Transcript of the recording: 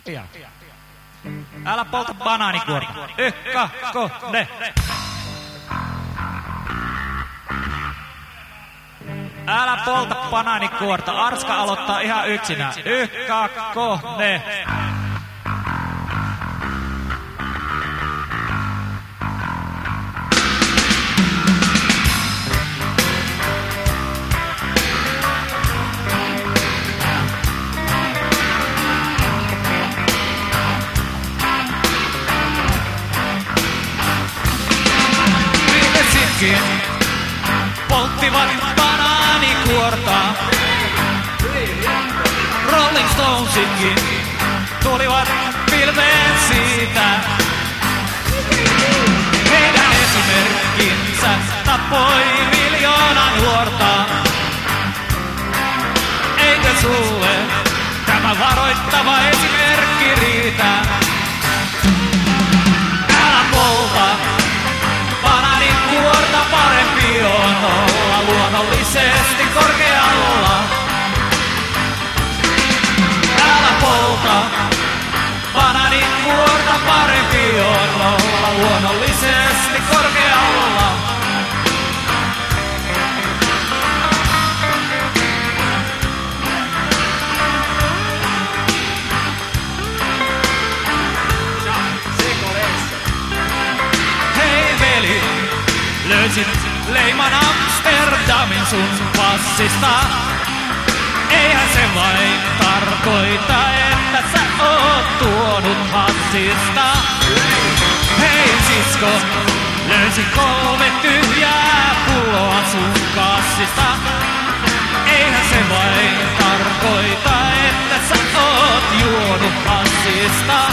Pian. Älä polta banaanikuorta. 1, 2, 3. Älä polta banaanikuorta. Arska aloittaa ihan yksinään. 1, 2, 3. Polttivat banaanikuorta. Rolling Stonesitkin tulivat pilveen siitä. Heidän esimerkkinsä tappoi 1,000,000 nuorta. Eikö sulle tämä varoittava esimerkki riitä? Älä polta banaanikuorta, parempi on olla luonnollisesti korkealla. Älä polta banaanikuorta, parempi on olla luonnollisesti korkealla. Hei veli, löysit leiman Amsterdamin sun passista. Eihän se vain tarkoita, että sä oot tuonut hassista. Hei sisko, löysin 3 tyhjää pulloa sun kassista. Eihän se vain tarkoita, että sä oot juonut hassista.